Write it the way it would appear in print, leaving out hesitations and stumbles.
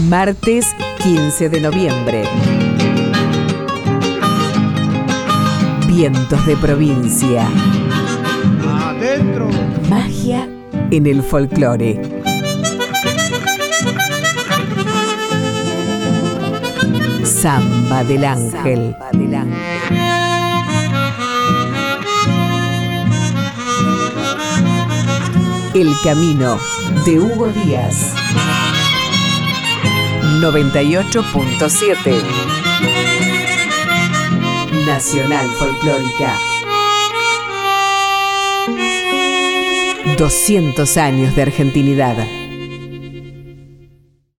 Martes 15 de noviembre. Vientos de provincia. Adentro. Magia en el folclore. Samba del Ángel. El camino de Hugo Díaz. 98.7 Nacional Folclórica. 200 años de argentinidad.